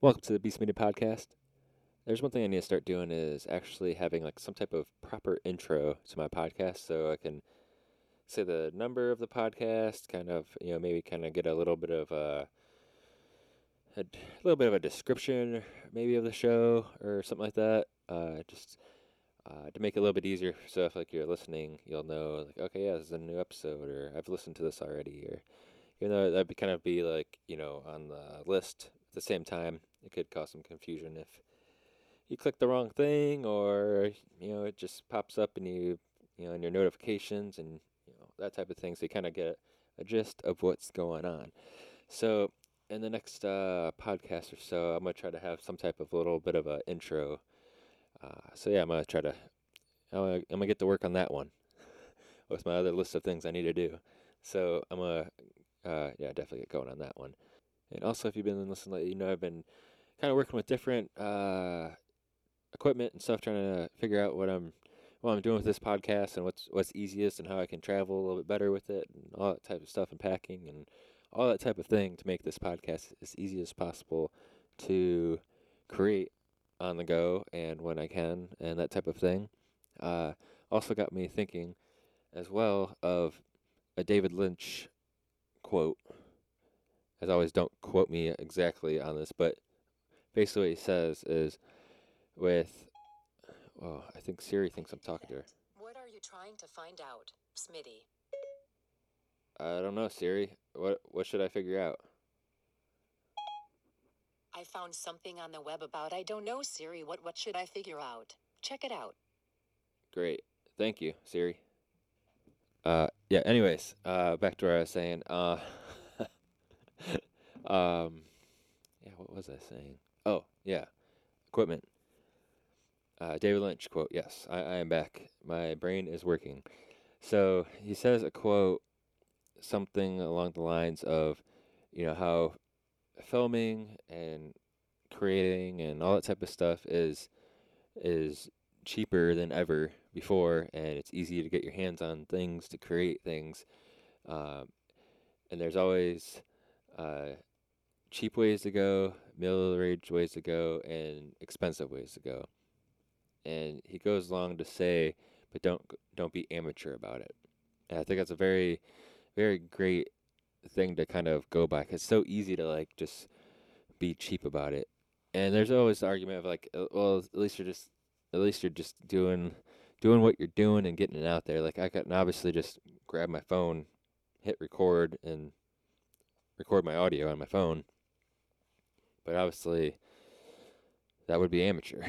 Welcome to the Beast Media Podcast. There's one thing I need to start doing is actually having like some type of proper intro to my podcast so I can say the number of the podcast, kind of, maybe kind of get a little bit of a little bit of a description maybe of the show or something like that. Just to make it a little bit easier so if like you're listening, you'll know like, okay, yeah, this is a new episode or I've listened to this already, or even though that'd be kind of be like, on the list at the same time, it could cause some confusion if you click the wrong thing, or it just pops up and in your notifications and that type of thing, so you kind of get a gist of what's going on. So in the next podcast or so, I'm gonna try to have some type of little bit of a intro. So yeah, I'm gonna get to work on that one with my other list of things I need to do. So I'm gonna yeah, definitely get going on that one. And also, if you've been listening lately, I've been kind of working with different equipment and stuff, trying to figure out what I'm doing with this podcast and what's easiest and how I can travel a little bit better with it and all that type of stuff, and packing and all that type of thing to make this podcast as easy as possible to create on the go and when I can and that type of thing. Uh, Also got me thinking as well of a David Lynch quote. As always, don't quote me exactly on this, but basically what he says is with, oh, I think Siri thinks I'm talking to her. What are you trying to find out, Smitty? I don't know, Siri. What should I figure out? I found something on the web about I don't know, Siri. What should I figure out? Check it out. Great. Thank you, Siri. Yeah, anyways, back to where I was saying. Um, yeah, what was I saying? Oh, yeah, equipment. David Lynch quote, yes, I am back. My brain is working. So he says a quote, something along the lines of, how filming and creating and all that type of stuff is cheaper than ever before, and it's easy to get your hands on things to create things. Um, and there's always uh, cheap ways to go, middle-aged ways to go, and expensive ways to go. And he goes along to say, but don't be amateur about it. And I think that's a very very great thing to kind of go by, 'cause it's so easy to like just be cheap about it. And there's always the argument of like, well, at least you're just doing what you're doing and getting it out there. Like I can obviously just grab my phone, hit record, and record my audio on my phone, but obviously that would be amateur.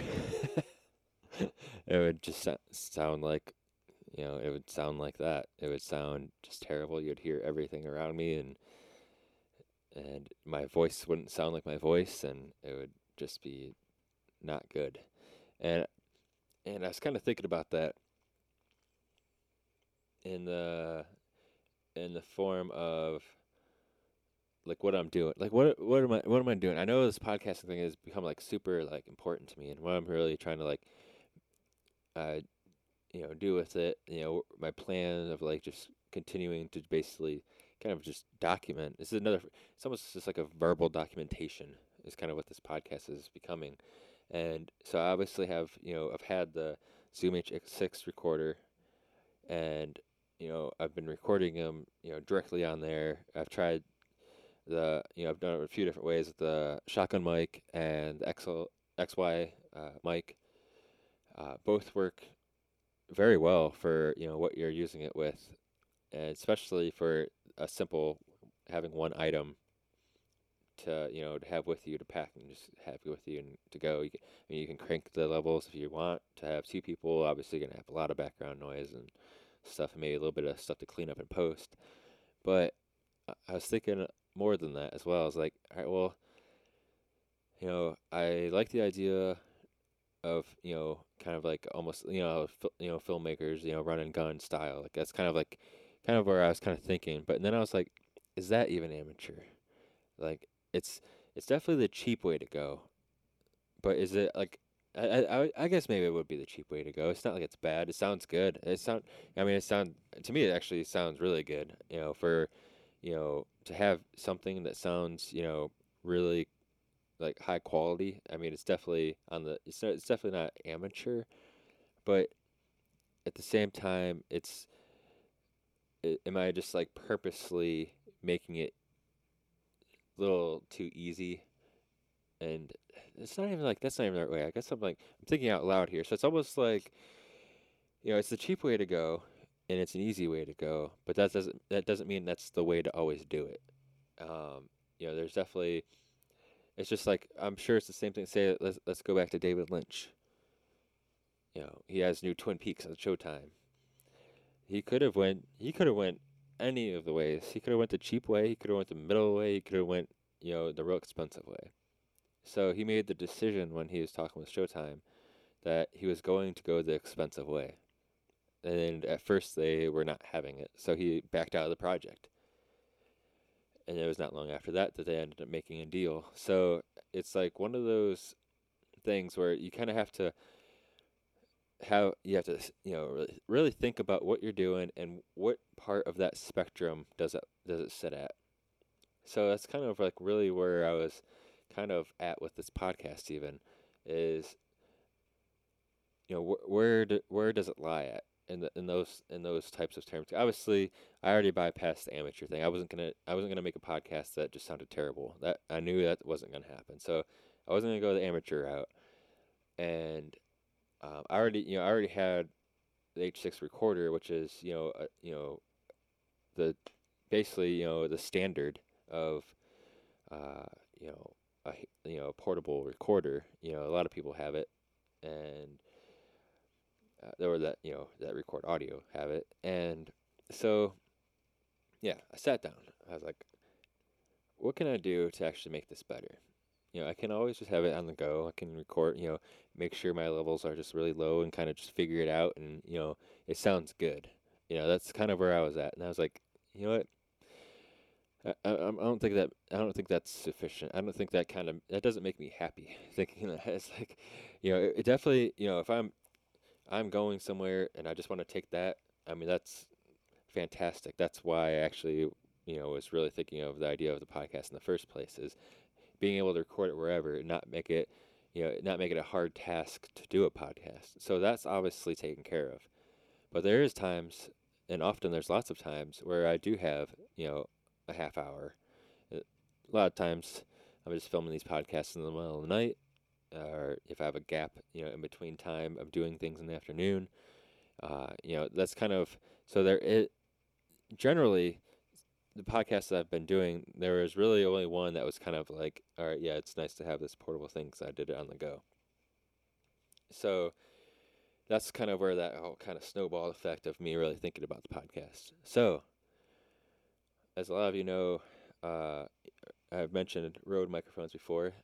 It would just sound like, it would sound like that. It would sound just terrible. You'd hear everything around me, and my voice wouldn't sound like my voice, and it would just be not good. And I was kind of thinking about that in the form of like what I'm doing. Like what am I doing? I know this podcasting thing has become like super like important to me, and what I'm really trying to like uh do with it. My plan of like just continuing to basically kind of just document. This is another. It's almost just like a verbal documentation is kind of what this podcast is becoming. And so I obviously I've had the Zoom H6 recorder, and I've been recording them directly on there. I've tried I've done it a few different ways with the shotgun mic and the XY mic. Both work very well for what you're using it with, and especially for a simple having one item to have with you to pack and just have with you and to go. You can crank the levels if you want to have two people. Obviously, you're gonna have a lot of background noise and stuff, and maybe a little bit of stuff to clean up in post. But I was thinking more than that as well. I was like, all right, well, I like the idea of kind of like almost filmmakers run and gun style. Like that's kind of where I was kind of thinking. But then I was like, is that even amateur? Like it's it's definitely the cheap way to go. But is it like I guess maybe it would be the cheap way to go. It's not like it's bad. It sounds good. It sound to me it actually sounds really good. For to have something that sounds really like high quality. I mean, it's definitely on the it's definitely not amateur, but at the same time, am I just like purposely making it a little too easy? And it's not even like that's not even the right way. I guess I'm thinking out loud here. So it's almost like, it's the cheap way to go, and it's an easy way to go, but that doesn't mean that's the way to always do it. There's definitely it's just like I'm sure it's the same thing. Say let's go back to David Lynch. He has new Twin Peaks on Showtime. He could have went any of the ways. He could have went the cheap way. He could have went the middle way. He could have went the real expensive way. So he made the decision when he was talking with Showtime that he was going to go the expensive way. And at first they were not having it, so he backed out of the project. And it was not long after that that they ended up making a deal. So it's like one of those things where you kind of have to really think about what you're doing and what part of that spectrum does it sit at. So that's kind of like really where I was kind of at with this podcast even is where does it lie at in those types of terms. Obviously, I already bypassed the amateur thing. I wasn't gonna make a podcast that just sounded terrible. That I knew that wasn't gonna happen. So I wasn't gonna go the amateur route. And I already had the H6 recorder, which is the basically the standard of uh, you know a portable recorder. A lot of people have it, and or that record audio have it. And so yeah, I sat down. I was like, what can I do to actually make this better? I can always just have it on the go. I can record, make sure my levels are just really low and kind of just figure it out, and it sounds good. That's kind of where I was at, and I was like, you know what? I don't think that's sufficient. I don't think that doesn't make me happy. Thinking that it's like, it definitely, if I'm going somewhere and I just want to take that. I mean, that's fantastic. That's why I actually, was really thinking of the idea of the podcast in the first place is being able to record it wherever and not make it a hard task to do a podcast. So that's obviously taken care of. But there is times, and often there's lots of times where I do have, a half hour. A lot of times I'm just filming these podcasts in the middle of the night, or if I have a gap, in between time of doing things in the afternoon. That's kind of so there. It generally the podcasts that I've been doing, there was really only one that was kind of like, all right, yeah, it's nice to have this portable thing because I did it on the go. So that's kind of where that whole kind of snowball effect of me really thinking about the podcast. So, as a lot of you know, I've mentioned Rode microphones before.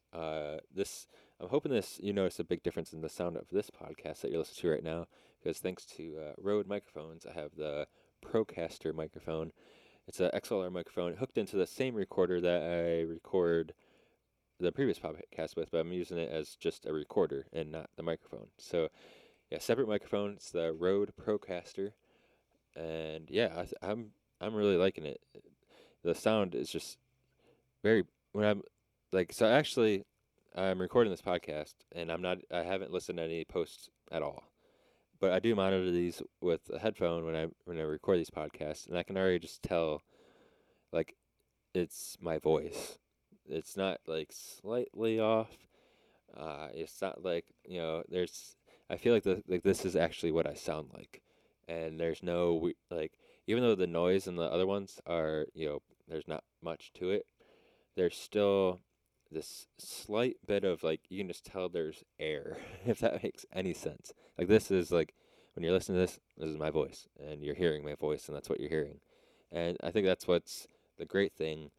I'm hoping you notice a big difference in the sound of this podcast that you're listening to right now, because thanks to Rode microphones, I have the Procaster microphone. It's an XLR microphone hooked into the same recorder that I record the previous podcast with, but I'm using it as just a recorder and not the microphone. So, yeah, separate microphone. It's the Rode Procaster, and yeah, I'm really liking it. The sound is just very when I'm like so. Actually, I'm recording this podcast, and I haven't listened to any posts at all. But I do monitor these with a headphone when I record these podcasts, and I can already just tell, like, it's my voice. It's not like slightly off. It's not like there's. I feel like this is actually what I sound like, and there's no like even though the noise in the other ones are there's not much to it. There's still this slight bit of like you can just tell there's air if that makes any sense. Like this is like when you're listening to this is my voice and you're hearing my voice and that's what you're hearing. And I think that's what's the great thing.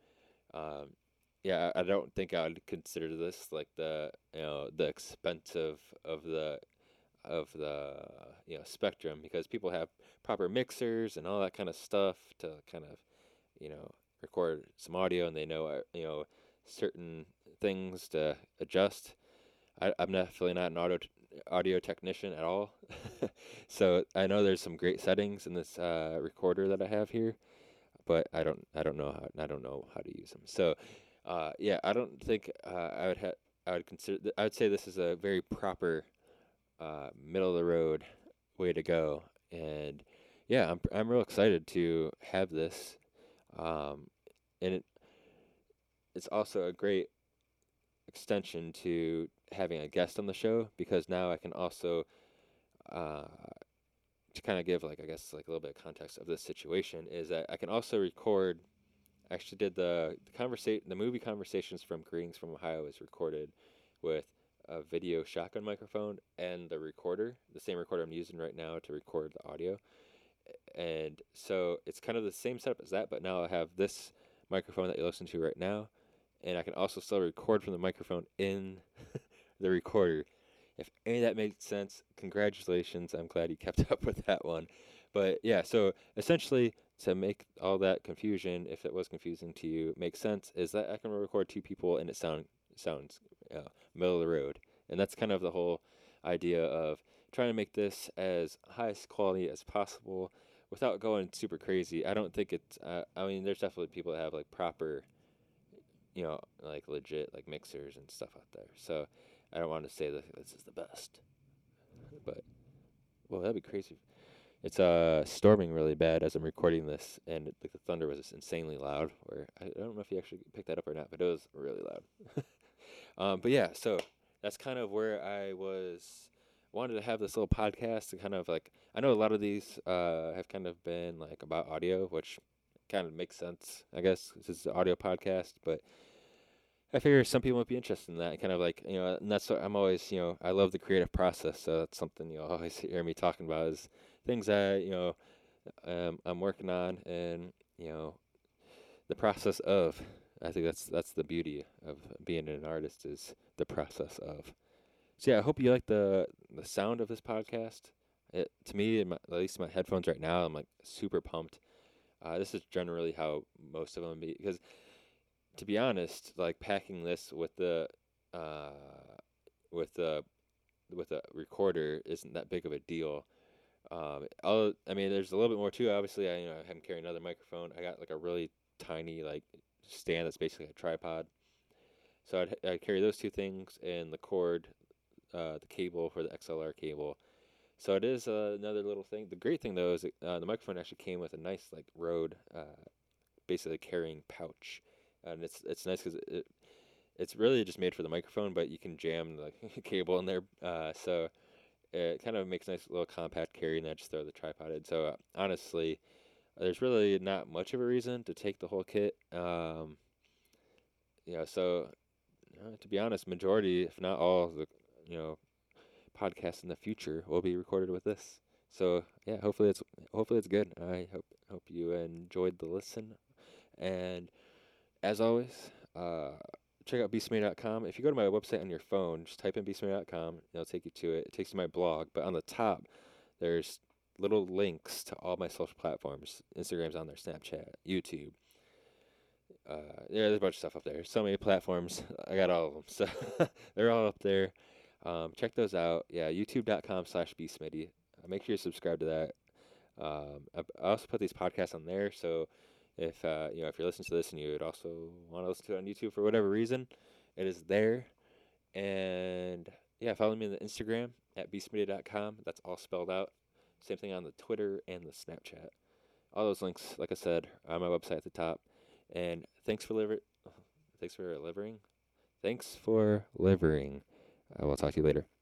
Yeah, I don't think I would consider this like the expensive of the spectrum, because people have proper mixers and all that kind of stuff to kind of record some audio, and they know certain things to adjust. I'm definitely not an audio technician at all. So I know there's some great settings in this recorder that I have here, but I don't know how to use them. So yeah, I don't think I would I'd consider. I'd say this is a very proper, middle of the road way to go. And yeah, I'm real excited to have this. Um, and it's also a great extension to having a guest on the show, because now I can also, uh, to kind of give, like, I guess, like a little bit of context of this situation, is that I can also record. I actually did the movie Conversations from Greetings from Ohio is recorded with a video shotgun microphone and the same recorder I'm using right now to record the audio. And so it's kind of the same setup as that, but now I have this microphone that you listen to right now, and I can also still record from the microphone in the recorder. If any of that made sense, congratulations. I'm glad you kept up with that one. But yeah, so essentially, to make all that confusion, if it was confusing to you, make sense, is that I can record two people and it sounds middle of the road. And that's kind of the whole idea of trying to make this as highest quality as possible without going super crazy. I don't think it's. I mean, there's definitely people that have like proper, like legit like mixers and stuff out there. So I don't want to say that this is the best, but well, that'd be crazy. It's storming really bad as I'm recording this, and like the thunder was just insanely loud. Or I don't know if you actually picked that up or not, but it was really loud. But yeah, so that's kind of where I wanted to have this little podcast to kind of like, I know a lot of these have kind of been like about audio, which kind of makes sense, I guess. This is an audio podcast, but I figure some people might be interested in that, kind of like, and that's what I'm always, I love the creative process, so that's something you'll always hear me talking about, is things that, I'm working on, and, the process of. I think that's the beauty of being an artist, is the process of. So yeah, I hope you like the sound of this podcast. To me, at least my headphones right now, I'm like super pumped. This is generally how most of them be, because to be honest, like packing this uh, with the with a recorder isn't that big of a deal. I mean, there's a little bit more too. Obviously, I haven't carried another microphone. I got like a really tiny like stand that's basically a tripod. So I'd carry those two things and the cord, the cable for the XLR cable. So it is another little thing. The great thing though is the microphone actually came with a nice like Rode, basically carrying pouch, and it's nice because it's really just made for the microphone, but you can jam the cable in there. So it kind of makes a nice little compact carry, and then just throw the tripod in. So honestly, there's really not much of a reason to take the whole kit. So to be honest, majority, if not all, of the you know podcasts in the future will be recorded with this. So yeah, hopefully it's good. I hope you enjoyed the listen, and as always, check out beastmade.com. If you go to my website on your phone, just type in beastmade.com. It'll take you to it. It takes you to my blog. But on the top, there's little links to all my social platforms. Instagram's on there, Snapchat, YouTube. There's a bunch of stuff up there. So many platforms. I got all of them. So they're all up there. Check those out. Yeah, youtube.com/beastmade. Make sure you subscribe to that. I also put these podcasts on there, so if if you're listening to this and you would also want to listen to it on YouTube for whatever reason, it is there. And yeah, follow me on the Instagram at beastmedia.com. That's all spelled out. Same thing on the Twitter and the Snapchat. All those links, like I said, are on my website at the top. And thanks for delivering. Thanks for delivering. I will talk to you later.